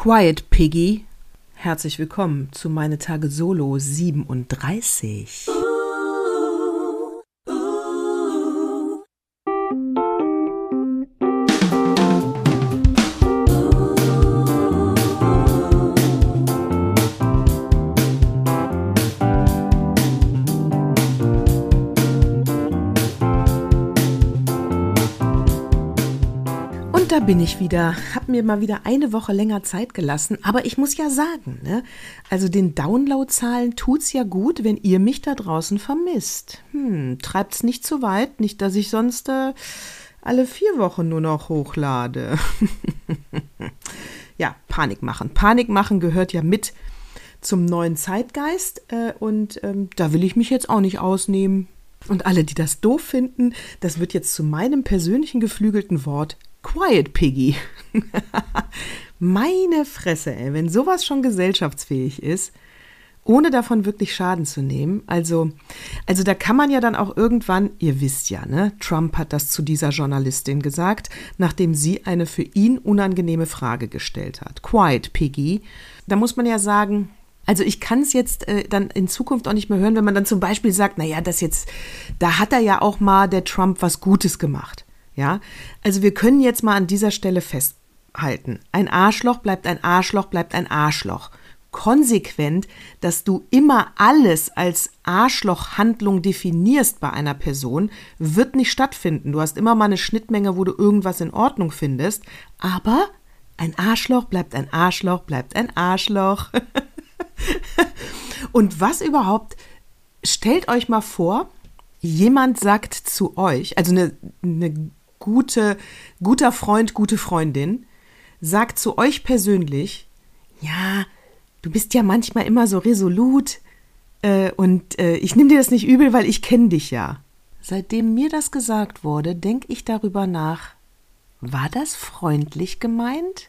Quiet Piggy, herzlich willkommen zu Meine Tage Solo 37. Da bin ich wieder, habe mir mal wieder eine Woche länger Zeit gelassen, aber ich muss ja sagen, ne, also den Downloadzahlen tut's ja gut, wenn ihr mich da draußen vermisst. Treibt's nicht zu weit, nicht, dass ich sonst alle 4 Wochen nur noch hochlade. Ja, Panik machen. Panik machen gehört ja mit zum neuen Zeitgeist und da will ich mich jetzt auch nicht ausnehmen. Und alle, die das doof finden, das wird jetzt zu meinem persönlichen geflügelten Wort Quiet Piggy. Meine Fresse, ey, wenn sowas schon gesellschaftsfähig ist, ohne davon wirklich Schaden zu nehmen. Also da kann man ja dann auch irgendwann, ihr wisst ja, ne, Trump hat das zu dieser Journalistin gesagt, nachdem sie eine für ihn unangenehme Frage gestellt hat. Quiet Piggy. Da muss man ja sagen, also ich kann es jetzt dann in Zukunft auch nicht mehr hören, wenn man dann zum Beispiel sagt, naja, da hat er ja auch mal der Trump was Gutes gemacht. Ja, also wir können jetzt mal an dieser Stelle festhalten. Ein Arschloch bleibt ein Arschloch, bleibt ein Arschloch. Konsequent, dass du immer alles als Arschlochhandlung definierst bei einer Person, wird nicht stattfinden. Du hast immer mal eine Schnittmenge, wo du irgendwas in Ordnung findest. Aber ein Arschloch bleibt ein Arschloch, bleibt ein Arschloch. Und was überhaupt, stellt euch mal vor, jemand sagt zu euch, also eine guter Freund, gute Freundin, sagt zu euch persönlich, ja, du bist ja manchmal immer so resolut und ich nehme dir das nicht übel, weil ich kenne dich ja. Seitdem mir das gesagt wurde, denke ich darüber nach, war das freundlich gemeint?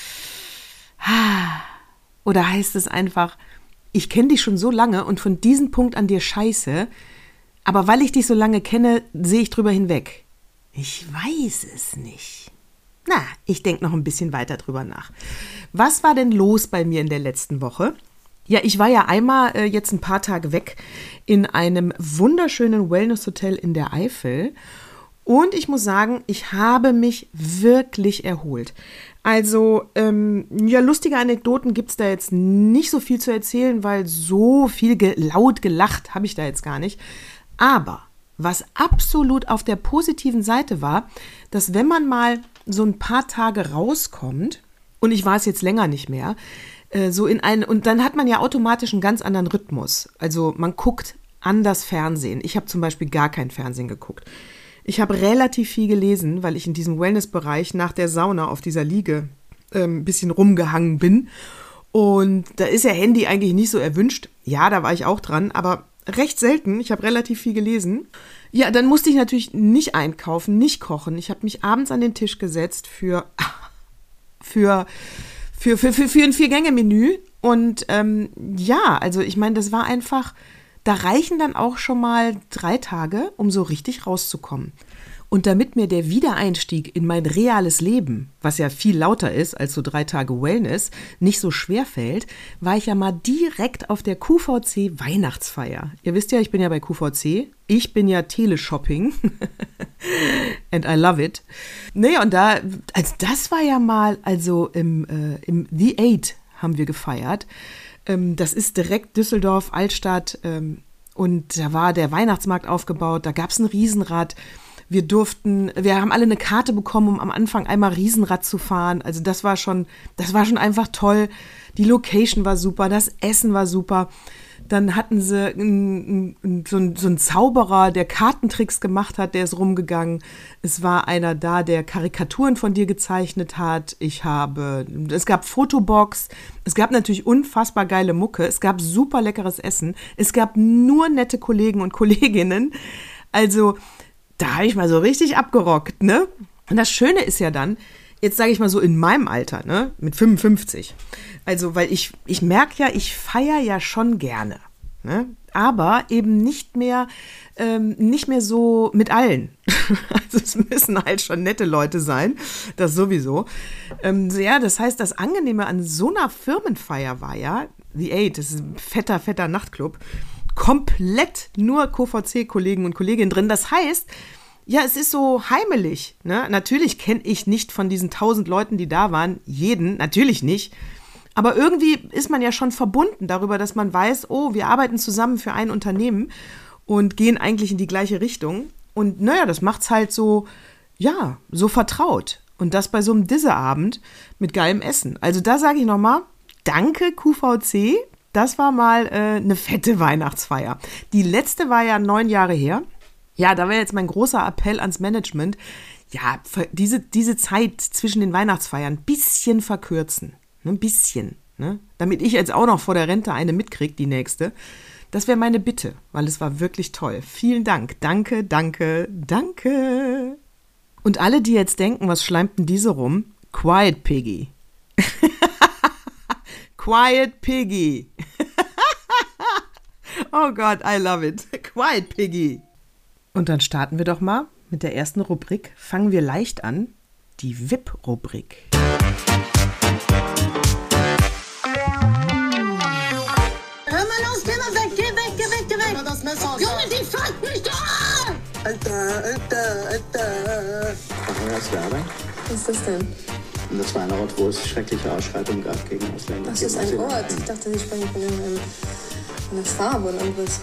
Oder heißt es einfach, ich kenne dich schon so lange und von diesem Punkt an dir scheiße, aber weil ich dich so lange kenne, sehe ich drüber hinweg. Ich weiß es nicht. Na, ich denke noch ein bisschen weiter drüber nach. Was war denn los bei mir in der letzten Woche? Ja, ich war ja einmal jetzt ein paar Tage weg in einem wunderschönen Wellness-Hotel in der Eifel. Und ich muss sagen, ich habe mich wirklich erholt. Also, ja, lustige Anekdoten gibt es da jetzt nicht so viel zu erzählen, weil so viel laut gelacht habe ich da jetzt gar nicht. Aber was absolut auf der positiven Seite war, dass wenn man mal so ein paar Tage rauskommt, und ich war es jetzt länger nicht mehr, und dann hat man ja automatisch einen ganz anderen Rhythmus. Also man guckt anders Fernsehen. Ich habe zum Beispiel gar kein Fernsehen geguckt. Ich habe relativ viel gelesen, weil ich in diesem Wellnessbereich nach der Sauna auf dieser Liege ein bisschen rumgehangen bin. Und da ist ja Handy eigentlich nicht so erwünscht. Ja, da war ich auch dran, aber recht selten. Ich habe relativ viel gelesen. Ja, dann musste ich natürlich nicht einkaufen, nicht kochen. Ich habe mich abends an den Tisch gesetzt für ein 4-Gänge-Menü. Und ja, also ich meine, das war einfach, da reichen dann auch schon mal 3 Tage, um so richtig rauszukommen. Und damit mir der Wiedereinstieg in mein reales Leben, was ja viel lauter ist als so 3 Tage Wellness, nicht so schwer fällt, war ich ja mal direkt auf der QVC Weihnachtsfeier. Ihr wisst ja, ich bin ja bei QVC. Ich bin ja Teleshopping. And I love it. Naja, und das war ja mal, also im The Eight haben wir gefeiert. Das ist direkt Düsseldorf, Altstadt. Und da war der Weihnachtsmarkt aufgebaut. Da gab es ein Riesenrad. Wir haben alle eine Karte bekommen, um am Anfang einmal Riesenrad zu fahren. Also das war schon einfach toll. Die Location war super, das Essen war super. Dann hatten sie so einen Zauberer, der Kartentricks gemacht hat, der ist rumgegangen. Es war einer da, der Karikaturen von dir gezeichnet hat. Es gab Fotobox. Es gab natürlich unfassbar geile Mucke. Es gab super leckeres Essen. Es gab nur nette Kollegen und Kolleginnen. Also da habe ich mal so richtig abgerockt, ne? Und das Schöne ist ja dann, jetzt sage ich mal so in meinem Alter, ne, mit 55. Also, weil ich merke ja, ich feiere ja schon gerne, ne? aber eben nicht mehr so mit allen. Also es müssen halt schon nette Leute sein, das sowieso. Ja, das heißt, das Angenehme an so einer Firmenfeier war ja, The Eight, das ist ein fetter Nachtclub, komplett nur QVC-Kollegen und Kolleginnen drin. Das heißt, ja, es ist so heimelig. Ne? Natürlich kenne ich nicht von diesen 1000 Leuten, die da waren, jeden, natürlich nicht. Aber irgendwie ist man ja schon verbunden darüber, dass man weiß, oh, wir arbeiten zusammen für ein Unternehmen und gehen eigentlich in die gleiche Richtung. Und naja, das macht's halt so, ja, so vertraut. Und das bei so einem Disse-Abend mit geilem Essen. Also da sage ich nochmal, danke QVC, das war mal eine fette Weihnachtsfeier. Die letzte war ja 9 Jahre her. Ja, da wäre jetzt mein großer Appell ans Management. Ja, diese Zeit zwischen den Weihnachtsfeiern ein bisschen verkürzen. Ein bisschen, ne? Damit ich jetzt auch noch vor der Rente eine mitkriege, die nächste. Das wäre meine Bitte, weil es war wirklich toll. Vielen Dank. Danke, danke, danke. Und alle, die jetzt denken, was schleimt denn diese rum? Quiet Piggy. Quiet Piggy. Oh Gott, I love it. Quiet Piggy. Und dann starten wir doch mal mit der ersten Rubrik. Fangen wir leicht an. Die VIP-Rubrik. Hör mal los, geh mal weg, geh weg. Das Messer. Junge, die fällt nicht an! Alter. Machen wir das Werbung? Was ist das denn? Und das war ein Ort, wo es schreckliche Ausschreitungen gab gegen Ausländer. Das ist ein Ort. Ich dachte, Sie sprechen von einer Farbe oder irgendwas.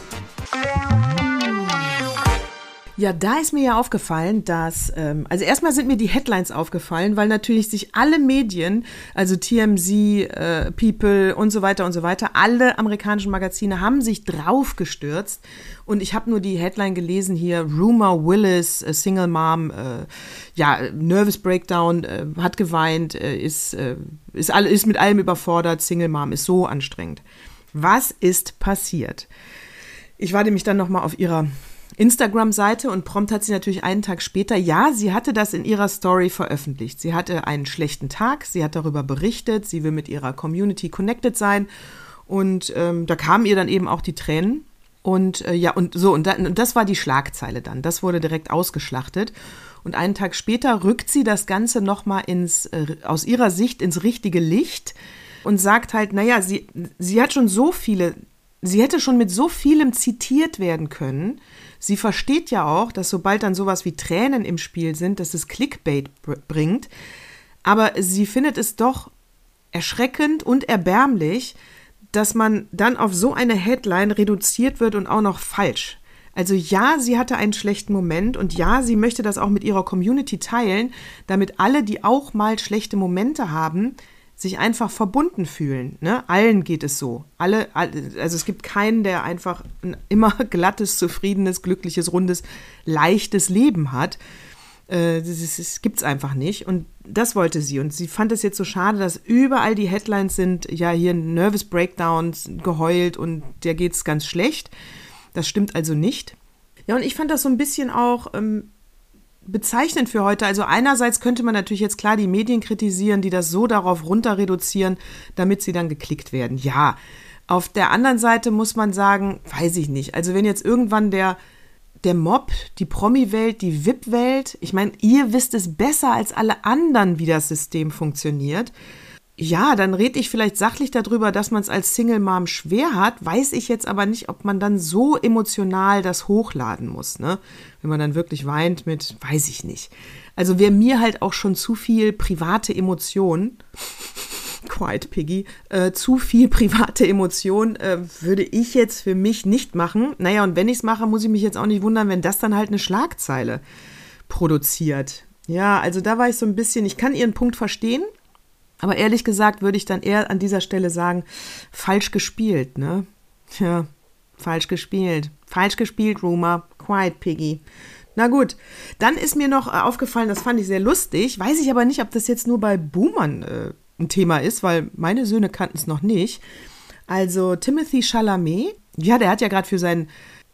Ja, da ist mir ja aufgefallen, dass, also erstmal sind mir die Headlines aufgefallen, weil natürlich sich alle Medien, also TMZ, People und so weiter, alle amerikanischen Magazine haben sich drauf gestürzt. Und ich habe nur die Headline gelesen hier, Rumor Willis, Single Mom, Nervous Breakdown, hat geweint, ist mit allem überfordert, Single Mom ist so anstrengend. Was ist passiert? Ich war nämlich dann nochmal auf ihrer Instagram-Seite und prompt hat sie natürlich einen Tag später, ja, sie hatte das in ihrer Story veröffentlicht. Sie hatte einen schlechten Tag, sie hat darüber berichtet, sie will mit ihrer Community connected sein und da kamen ihr dann eben auch die Tränen und das war die Schlagzeile dann. Das wurde direkt ausgeschlachtet und einen Tag später rückt sie das Ganze nochmal aus ihrer Sicht ins richtige Licht und sagt halt, naja, sie hat schon sie hätte schon mit so vielem zitiert werden können. Sie versteht ja auch, dass sobald dann sowas wie Tränen im Spiel sind, dass es Clickbait bringt. Aber sie findet es doch erschreckend und erbärmlich, dass man dann auf so eine Headline reduziert wird und auch noch falsch. Also ja, sie hatte einen schlechten Moment und ja, sie möchte das auch mit ihrer Community teilen, damit alle, die auch mal schlechte Momente haben, sich einfach verbunden fühlen. Ne? Allen geht es so. Also es gibt keinen, der einfach ein immer glattes, zufriedenes, glückliches, rundes, leichtes Leben hat. Das gibt's einfach nicht. Und das wollte sie. Und sie fand es jetzt so schade, dass überall die Headlines sind, ja, hier Nervous Breakdowns, geheult und der geht's ganz schlecht. Das stimmt also nicht. Ja, und ich fand das so ein bisschen auch bezeichnend für heute. Also einerseits könnte man natürlich jetzt klar die Medien kritisieren, die das so darauf runter reduzieren, damit sie dann geklickt werden. Ja, auf der anderen Seite muss man sagen, weiß ich nicht. Also wenn jetzt irgendwann der Mob, die Promi-Welt, die VIP-Welt, ich meine, ihr wisst es besser als alle anderen, wie das System funktioniert. Ja, dann rede ich vielleicht sachlich darüber, dass man es als Single-Mom schwer hat, weiß ich jetzt aber nicht, ob man dann so emotional das hochladen muss, ne? Wenn man dann wirklich weint mit, weiß ich nicht. Also wäre mir halt auch schon zu viel private Emotionen, Quiet Piggy, zu viel private Emotion würde ich jetzt für mich nicht machen. Naja, und wenn ich es mache, muss ich mich jetzt auch nicht wundern, wenn das dann halt eine Schlagzeile produziert. Ja, also da war ich so ein bisschen, ich kann ihren Punkt verstehen, aber ehrlich gesagt würde ich dann eher an dieser Stelle sagen, falsch gespielt, ne? Ja, falsch gespielt. Falsch gespielt, Rumor. Quiet Piggy. Na gut, dann ist mir noch aufgefallen, das fand ich sehr lustig, weiß ich aber nicht, ob das jetzt nur bei Boomern ein Thema ist, weil meine Söhne kannten es noch nicht. Also Timothée Chalamet, ja, der hat ja gerade für seinen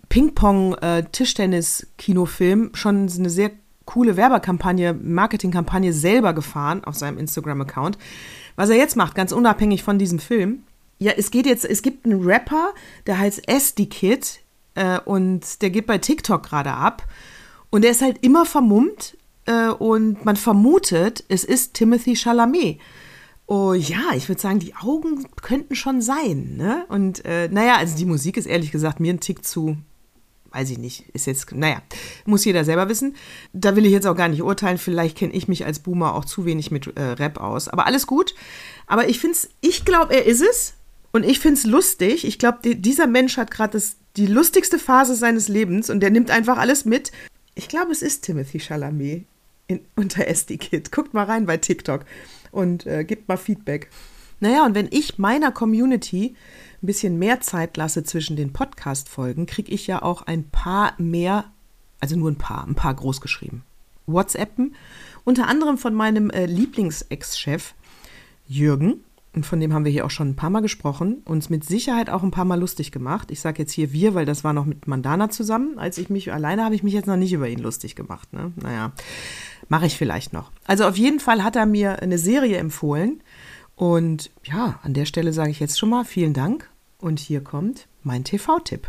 Ping-Pong-Tischtennis-Kinofilm schon eine sehr coole Werbekampagne, Marketingkampagne selber gefahren auf seinem Instagram-Account. Was er jetzt macht, ganz unabhängig von diesem Film, Ja, es gibt einen Rapper, der heißt SD Kid und der geht bei TikTok gerade ab und der ist halt immer vermummt und man vermutet, es ist Timothée Chalamet. Oh ja, ich würde sagen, die Augen könnten schon sein, ne? Und also die Musik ist ehrlich gesagt mir ein Tick zu, weiß ich nicht, ist jetzt, muss jeder selber wissen. Da will ich jetzt auch gar nicht urteilen, vielleicht kenne ich mich als Boomer auch zu wenig mit Rap aus. Aber alles gut. Aber ich glaube, er ist es und ich finde es lustig. Ich glaube, dieser Mensch hat gerade die lustigste Phase seines Lebens und der nimmt einfach alles mit. Ich glaube, es ist Timothée Chalamet unter SD Kid. Guckt mal rein bei TikTok und gebt mal Feedback. Naja, und wenn ich meiner Community ein bisschen mehr Zeit lasse zwischen den Podcast-Folgen, kriege ich ja auch ein paar mehr, also nur ein paar groß geschrieben, WhatsAppen, unter anderem von meinem Lieblings-Ex-Chef Jürgen, und von dem haben wir hier auch schon ein paar Mal gesprochen, uns mit Sicherheit auch ein paar Mal lustig gemacht. Ich sage jetzt hier wir, weil das war noch mit Mandana zusammen. Alleine habe ich mich jetzt noch nicht über ihn lustig gemacht. Ne? Naja, mache ich vielleicht noch. Also auf jeden Fall hat er mir eine Serie empfohlen. Und ja, an der Stelle sage ich jetzt schon mal vielen Dank. Und hier kommt mein TV-Tipp.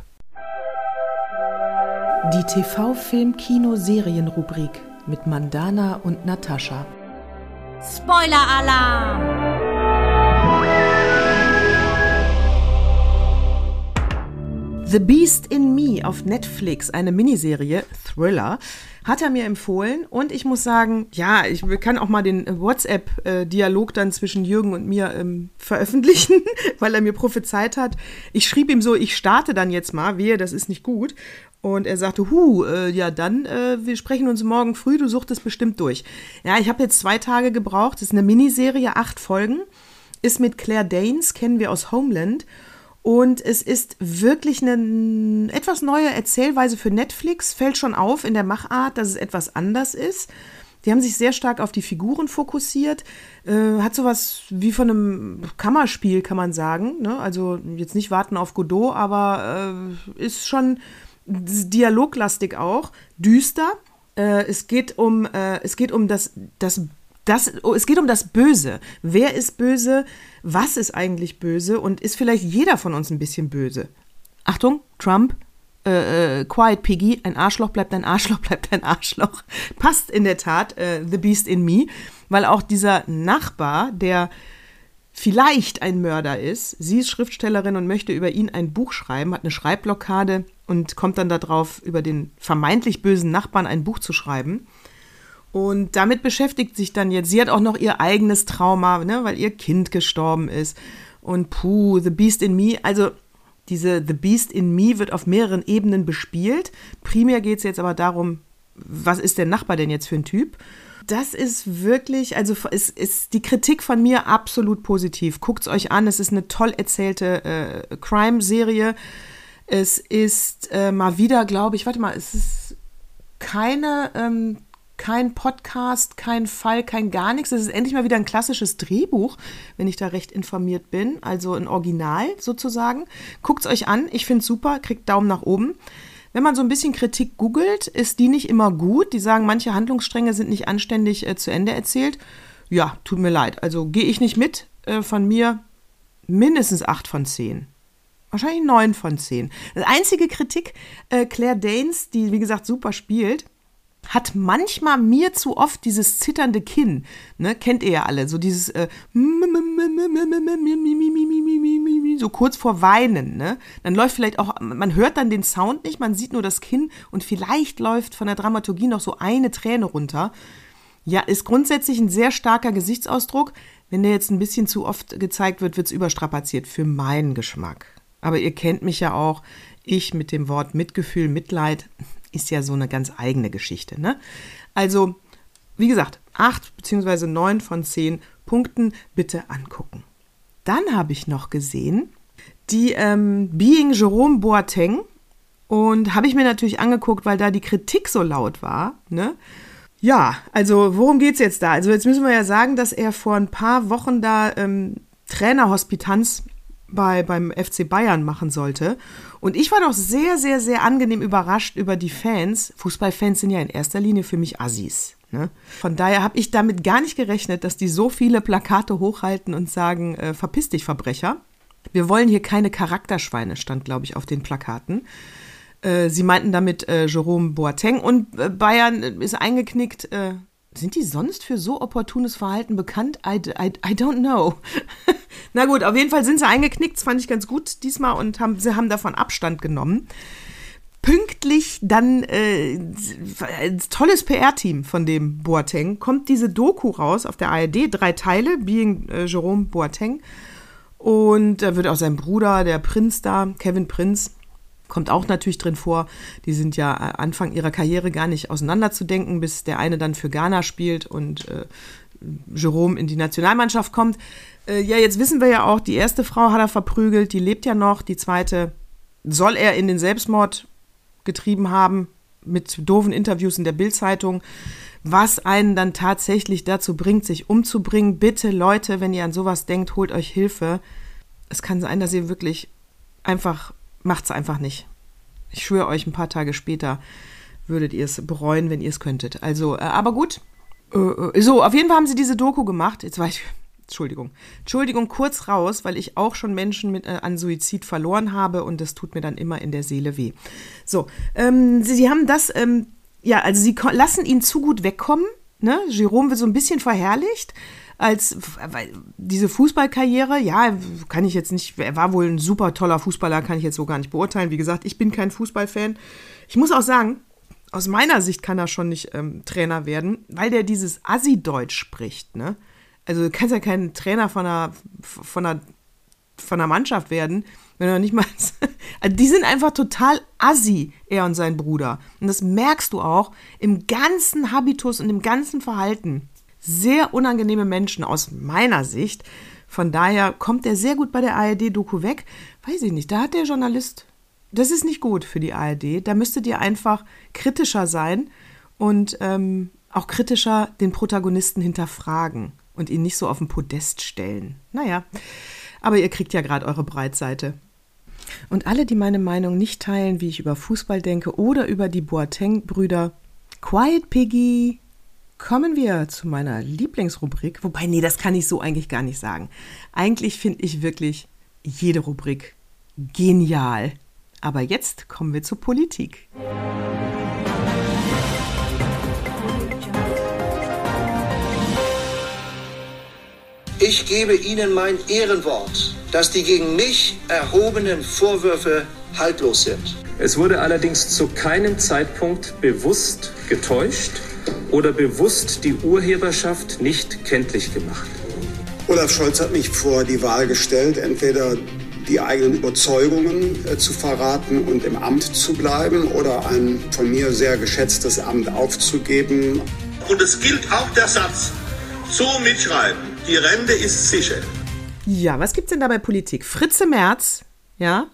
Die TV-Film-Kino-Serien-Rubrik mit Mandana und Natascha. Spoiler-Alarm! The Beast in Me auf Netflix, eine Miniserie, Thriller, hat er mir empfohlen und ich muss sagen, ja, ich kann auch mal den WhatsApp-Dialog dann zwischen Jürgen und mir veröffentlichen, weil er mir prophezeit hat. Ich schrieb ihm so, ich starte dann jetzt mal, wehe, das ist nicht gut. Und er sagte, wir sprechen uns morgen früh, du suchtest bestimmt durch. Ja, ich habe jetzt 2 Tage gebraucht, das ist eine Miniserie, 8 Folgen, ist mit Claire Danes, kennen wir aus Homeland. Und es ist wirklich eine etwas neue Erzählweise für Netflix. Fällt schon auf in der Machart, dass es etwas anders ist. Die haben sich sehr stark auf die Figuren fokussiert. Hat sowas wie von einem Kammerspiel, kann man sagen. Ne? Also jetzt nicht Warten auf Godot, aber ist schon dialoglastig auch. Düster. Es geht um das Böse. Wer ist böse? Was ist eigentlich böse? Und ist vielleicht jeder von uns ein bisschen böse? Achtung, Trump, Quiet Piggy, ein Arschloch bleibt ein Arschloch bleibt ein Arschloch. Passt in der Tat, The Beast in Me, weil auch dieser Nachbar, der vielleicht ein Mörder ist, sie ist Schriftstellerin und möchte über ihn ein Buch schreiben, hat eine Schreibblockade und kommt dann darauf, über den vermeintlich bösen Nachbarn ein Buch zu schreiben. Und damit beschäftigt sich dann jetzt, sie hat auch noch ihr eigenes Trauma, ne, weil ihr Kind gestorben ist. Und The Beast in Me, also diese The Beast in Me wird auf mehreren Ebenen bespielt. Primär geht es jetzt aber darum, was ist der Nachbar denn jetzt für ein Typ? Das ist wirklich, also ist die Kritik von mir absolut positiv. Guckt's euch an, es ist eine toll erzählte Crime-Serie. Es ist mal wieder, glaube ich, es ist kein Podcast, kein Fall, kein gar nichts. Es ist endlich mal wieder ein klassisches Drehbuch, wenn ich da recht informiert bin. Also ein Original sozusagen. Guckt's euch an, ich finde es super, kriegt Daumen nach oben. Wenn man so ein bisschen Kritik googelt, ist die nicht immer gut. Die sagen, manche Handlungsstränge sind nicht anständig zu Ende erzählt. Ja, tut mir leid. Also gehe ich nicht mit. Von mir mindestens 8 von 10. Wahrscheinlich 9 von 10. Die einzige Kritik, Claire Danes, die wie gesagt super spielt, hat manchmal mir zu oft dieses zitternde Kinn, ne, kennt ihr ja alle, so dieses so kurz vor Weinen, ne, dann läuft vielleicht auch, man hört dann den Sound nicht, man sieht nur das Kinn und vielleicht läuft von der Dramaturgie noch so eine Träne runter. Ja, ist grundsätzlich ein sehr starker Gesichtsausdruck, wenn der jetzt ein bisschen zu oft gezeigt wird, wird es überstrapaziert, für meinen Geschmack. Aber ihr kennt mich ja auch, ich mit dem Wort Mitgefühl, Mitleid, ist ja so eine ganz eigene Geschichte, ne? Also, wie gesagt, 8 bzw. 9 von 10 Punkten bitte angucken. Dann habe ich noch gesehen, die Being Jerome Boateng und habe ich mir natürlich angeguckt, weil da die Kritik so laut war, ne? Ja, also worum geht's jetzt da? Also jetzt müssen wir ja sagen, dass er vor ein paar Wochen da Trainerhospitanz beim FC Bayern machen sollte. Und ich war doch sehr, sehr, sehr angenehm überrascht über die Fans. Fußballfans sind ja in erster Linie für mich Assis. Ne? Von daher habe ich damit gar nicht gerechnet, dass die so viele Plakate hochhalten und sagen, verpiss dich, Verbrecher. Wir wollen hier keine Charakterschweine, stand, glaube ich, auf den Plakaten. Sie meinten damit Jerome Boateng und Bayern ist eingeknickt. Sind die sonst für so opportunes Verhalten bekannt? I don't know. Na gut, auf jeden Fall sind sie eingeknickt, das fand ich ganz gut diesmal und sie haben davon Abstand genommen. Pünktlich dann tolles PR-Team von dem Boateng, kommt diese Doku raus auf der ARD, 3 Teile, Being Jerome Boateng. Und da wird auch sein Bruder, der Prinz da, Kevin Prinz, kommt auch natürlich drin vor. Die sind ja Anfang ihrer Karriere gar nicht auseinanderzudenken, bis der eine dann für Ghana spielt und Jerome in die Nationalmannschaft kommt. Ja, jetzt wissen wir ja auch, die erste Frau hat er verprügelt, die lebt ja noch. Die zweite soll er in den Selbstmord getrieben haben, mit doofen Interviews in der Bild-Zeitung, was einen dann tatsächlich dazu bringt, sich umzubringen. Bitte, Leute, wenn ihr an sowas denkt, holt euch Hilfe. Es kann sein, dass ihr wirklich macht's einfach nicht. Ich schwöre euch, ein paar Tage später würdet ihr es bereuen, wenn ihr es könntet. Also, aber gut. So, auf jeden Fall haben sie diese Doku gemacht. Jetzt war ich, Entschuldigung, kurz raus, weil ich auch schon Menschen an Suizid verloren habe und das tut mir dann immer in der Seele weh. So, sie haben das, also sie lassen ihn zu gut wegkommen. Ne? Jerome wird so ein bisschen verherrlicht. Weil diese Fußballkarriere, ja, kann ich jetzt nicht, er war wohl ein super toller Fußballer, kann ich jetzt so gar nicht beurteilen. Wie gesagt, ich bin kein Fußballfan. Ich muss auch sagen, aus meiner Sicht kann er schon nicht Trainer werden, weil der dieses Assi-Deutsch spricht, ne? Also du kannst ja kein Trainer von einer Mannschaft werden, wenn du nicht mal, also die sind einfach total assi, er und sein Bruder. Und das merkst du auch im ganzen Habitus und im ganzen Verhalten. Sehr unangenehme Menschen aus meiner Sicht. Von daher kommt er sehr gut bei der ARD-Doku weg. Weiß ich nicht, da hat der Journalist, das ist nicht gut für die ARD. Da müsstet ihr einfach kritischer sein und auch kritischer den Protagonisten hinterfragen und ihn nicht so auf den Podest stellen. Naja, aber ihr kriegt ja gerade eure Breitseite. Und alle, die meine Meinung nicht teilen, wie ich über Fußball denke oder über die Boateng-Brüder, Quiet Piggy, kommen wir zu meiner Lieblingsrubrik. Wobei, nee, das kann ich so eigentlich gar nicht sagen. Eigentlich finde ich wirklich jede Rubrik genial. Aber jetzt kommen wir zur Politik. Ich gebe Ihnen mein Ehrenwort, dass die gegen mich erhobenen Vorwürfe haltlos sind. Es wurde allerdings zu keinem Zeitpunkt bewusst getäuscht oder bewusst die Urheberschaft nicht kenntlich gemacht. Olaf Scholz hat mich vor die Wahl gestellt, entweder die eigenen Überzeugungen zu verraten und im Amt zu bleiben oder ein von mir sehr geschätztes Amt aufzugeben. Und es gilt auch der Satz, so mitschreiben, die Rente ist sicher. Ja, was gibt's denn da bei Politik? Fritze Merz, ja,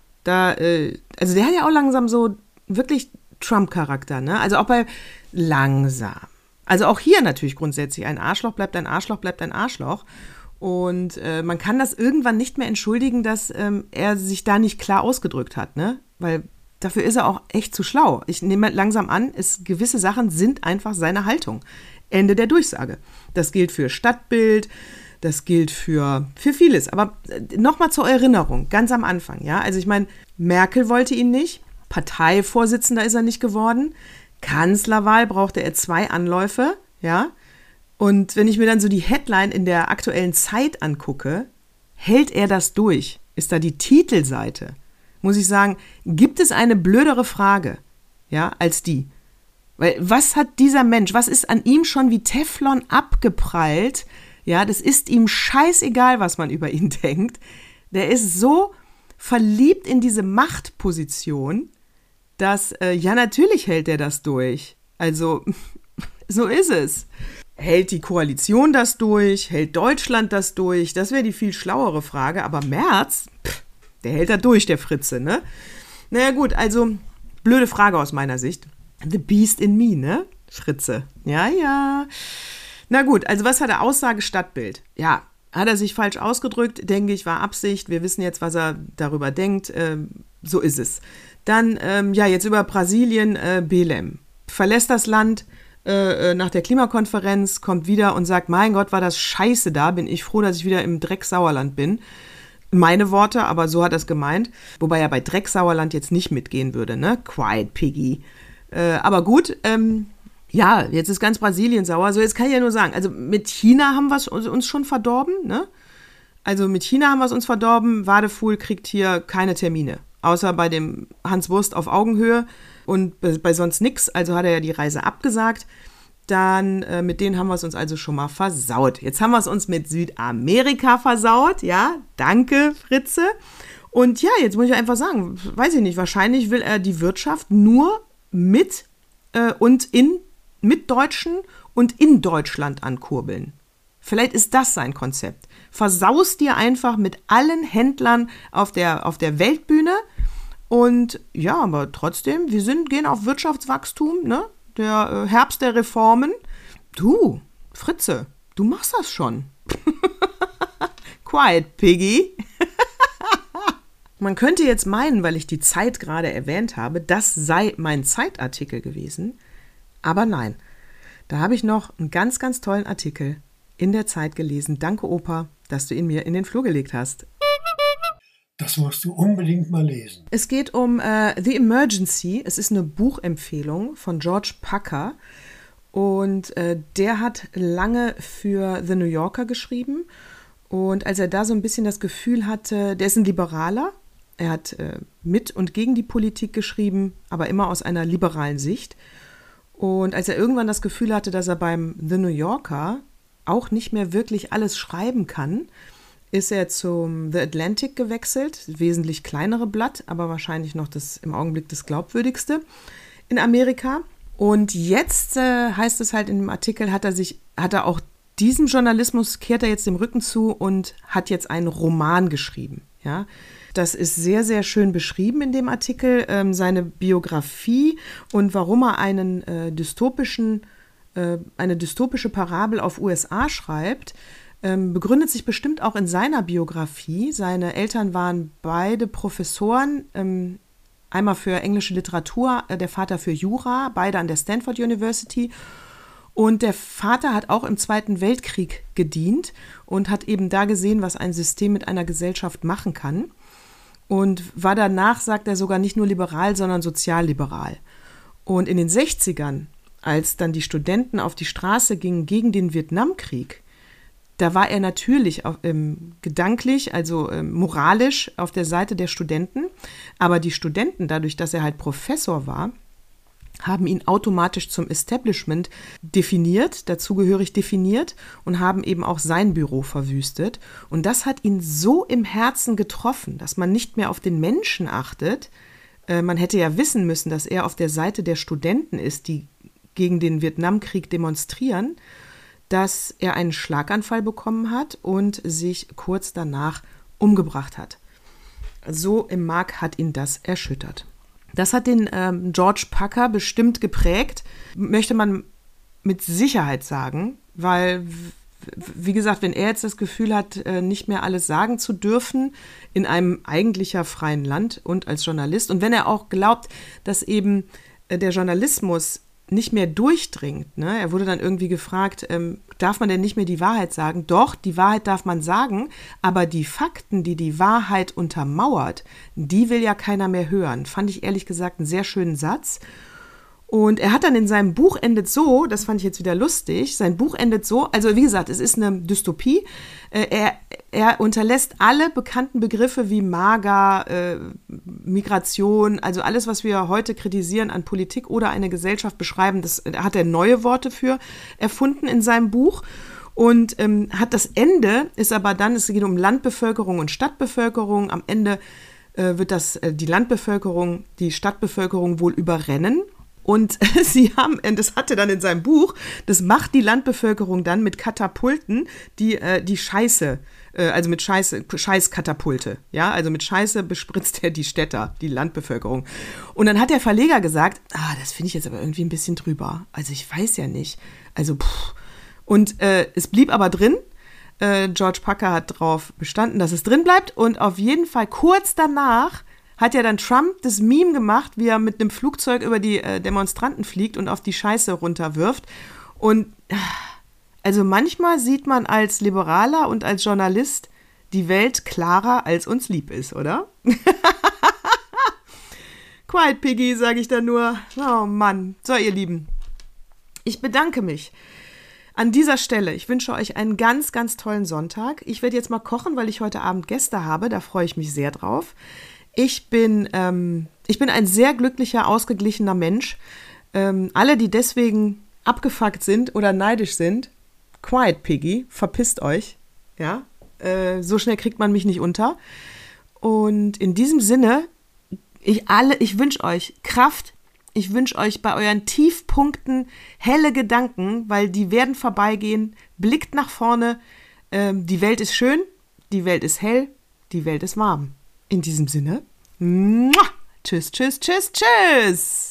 also der hat ja auch langsam so wirklich Trump-Charakter, ne? Also auch bei langsam. Also auch hier natürlich grundsätzlich, ein Arschloch bleibt ein Arschloch bleibt ein Arschloch. Und man kann das irgendwann nicht mehr entschuldigen, dass er sich da nicht klar ausgedrückt hat, ne? Weil dafür ist er auch echt zu schlau. Ich nehme langsam an, gewisse Sachen sind einfach seine Haltung. Ende der Durchsage. Das gilt für Stadtbild, das gilt für vieles. Aber nochmal zur Erinnerung, ganz am Anfang, ja. Also ich meine, Merkel wollte ihn nicht, Parteivorsitzender ist er nicht geworden, Kanzlerwahl brauchte er 2 Anläufe, ja. Und wenn ich mir dann so die Headline in der aktuellen Zeit angucke, hält er das durch? Ist da die Titelseite? Muss ich sagen, gibt es eine blödere Frage, ja, als die? Weil was hat dieser Mensch, was ist an ihm schon wie Teflon abgeprallt? Ja, das ist ihm scheißegal, was man über ihn denkt. Der ist so verliebt in diese Machtposition, dass, ja, natürlich hält er das durch. Also, so ist es. Hält die Koalition das durch? Hält Deutschland das durch? Das wäre die viel schlauere Frage. Aber Merz, der hält da durch, der Fritze, ne? Naja gut, also blöde Frage aus meiner Sicht. The Beast in me, ne? Fritze. Ja, ja. Na gut, also was hat er? Aussage Stadtbild. Ja, hat er sich falsch ausgedrückt, denke ich, war Absicht. Wir wissen jetzt, was er darüber denkt. So ist es. Dann, ja, jetzt über Brasilien, Belem. Verlässt das Land nach der Klimakonferenz, kommt wieder und sagt, mein Gott, war das scheiße da, bin ich froh, dass ich wieder im Drecksauerland bin. meine Worte, aber so hat er es gemeint. Wobei er bei Drecksauerland jetzt nicht mitgehen würde, ne? Quiet Piggy. Aber gut, ja, jetzt ist ganz Brasilien sauer. So, jetzt kann ich ja nur sagen, also mit China haben wir es uns schon verdorben, ne? Also mit China haben wir es uns verdorben. Wadefuhl kriegt hier keine Termine. Außer bei dem Hans Wurst auf Augenhöhe und bei sonst nix. Also hat er ja die Reise abgesagt. Dann mit denen haben wir es uns also schon mal versaut. Jetzt haben wir es uns mit Südamerika versaut. Ja, danke, Fritze. Und ja, jetzt muss ich einfach sagen, weiß ich nicht, wahrscheinlich will er die Wirtschaft nur mit Deutschen und in Deutschland ankurbeln. Vielleicht ist das sein Konzept. Versaust dir einfach mit allen Händlern auf der Weltbühne. Und ja, aber trotzdem, gehen auf Wirtschaftswachstum, ne? Der Herbst der Reformen. Du, Fritze, du machst das schon. Quiet Piggy. Man könnte jetzt meinen, weil ich die Zeit gerade erwähnt habe, das sei mein Zeitartikel gewesen. Aber nein, da habe ich noch einen ganz, ganz tollen Artikel in der Zeit gelesen. Danke, Opa, dass du ihn mir in den Flur gelegt hast. Das musst du unbedingt mal lesen. Es geht um The Emergency. Es ist eine Buchempfehlung von George Packer. Und der hat lange für The New Yorker geschrieben. Und als er da so ein bisschen das Gefühl hatte, der ist ein Liberaler. Er hat mit und gegen die Politik geschrieben, aber immer aus einer liberalen Sicht. Und als er irgendwann das Gefühl hatte, dass er beim The New Yorker auch nicht mehr wirklich alles schreiben kann, ist er zum The Atlantic gewechselt, wesentlich kleinere Blatt, aber wahrscheinlich noch im Augenblick das glaubwürdigste in Amerika. Und jetzt heißt es halt in dem Artikel, hat er auch diesem Journalismus, kehrt er jetzt dem Rücken zu und hat jetzt einen Roman geschrieben. Ja, das ist sehr, sehr schön beschrieben in dem Artikel, seine Biografie und warum er eine dystopische Parabel auf USA schreibt. Begründet sich bestimmt auch in seiner Biografie. Seine Eltern waren beide Professoren, einmal für englische Literatur, der Vater für Jura, beide an der Stanford University. Und der Vater hat auch im Zweiten Weltkrieg gedient und hat eben da gesehen, was ein System mit einer Gesellschaft machen kann. Und war danach, sagt er, sogar nicht nur liberal, sondern sozialliberal. Und in den 60ern, als dann die Studenten auf die Straße gingen gegen den Vietnamkrieg, da war er natürlich gedanklich, also moralisch auf der Seite der Studenten. Aber die Studenten, dadurch, dass er halt Professor war, haben ihn automatisch zum Establishment dazugehörig definiert und haben eben auch sein Büro verwüstet. Und das hat ihn so im Herzen getroffen, dass man nicht mehr auf den Menschen achtet. Man hätte ja wissen müssen, dass er auf der Seite der Studenten ist, die gegen den Vietnamkrieg demonstrieren, dass er einen Schlaganfall bekommen hat und sich kurz danach umgebracht hat. So im Mark hat ihn das erschüttert. Das hat den George Packer bestimmt geprägt, möchte man mit Sicherheit sagen, weil, wie gesagt, wenn er jetzt das Gefühl hat, nicht mehr alles sagen zu dürfen in einem eigentlich ja freien Land und als Journalist, und wenn er auch glaubt, dass eben der Journalismus nicht mehr durchdringt, ne? Er wurde dann irgendwie gefragt, darf man denn nicht mehr die Wahrheit sagen? Doch, die Wahrheit darf man sagen, aber die Fakten, die die Wahrheit untermauert, die will ja keiner mehr hören. Fand ich ehrlich gesagt einen sehr schönen Satz. Und er hat dann in seinem Buch endet so, das fand ich jetzt wieder lustig, sein Buch endet so, also wie gesagt, es ist eine Dystopie. Er unterlässt alle bekannten Begriffe wie MAGA, Migration, also alles, was wir heute kritisieren an Politik oder eine Gesellschaft beschreiben, das hat er neue Worte für erfunden in seinem Buch. Und hat das Ende, ist aber dann, es geht um Landbevölkerung und Stadtbevölkerung, am Ende wird die Landbevölkerung, die Stadtbevölkerung wohl überrennen. Und das hat er dann in seinem Buch, das macht die Landbevölkerung dann mit Katapulten, die Scheiße, also mit Scheißkatapulte, ja, also mit Scheiße bespritzt er die Städter, die Landbevölkerung. Und dann hat der Verleger gesagt, das finde ich jetzt aber irgendwie ein bisschen drüber, also ich weiß ja nicht, also Und es blieb aber drin. George Packer hat darauf bestanden, dass es drin bleibt, und auf jeden Fall kurz danach hat ja dann Trump das Meme gemacht, wie er mit einem Flugzeug über die Demonstranten fliegt und auf die Scheiße runterwirft. Und also manchmal sieht man als Liberaler und als Journalist die Welt klarer, als uns lieb ist, oder? Quiet Piggy, sage ich da nur. Oh Mann. So, ihr Lieben, ich bedanke mich an dieser Stelle. Ich wünsche euch einen ganz, ganz tollen Sonntag. Ich werde jetzt mal kochen, weil ich heute Abend Gäste habe. Da freue ich mich sehr drauf. Ich bin ein sehr glücklicher, ausgeglichener Mensch. Alle, die deswegen abgefuckt sind oder neidisch sind, Quiet Piggy, verpisst euch. Ja, so schnell kriegt man mich nicht unter. Und in diesem Sinne, ich wünsche euch Kraft. Ich wünsche euch bei euren Tiefpunkten helle Gedanken, weil die werden vorbeigehen. Blickt nach vorne. Die Welt ist schön, die Welt ist hell, die Welt ist warm. In diesem Sinne, tschüss, tschüss, tschüss, tschüss.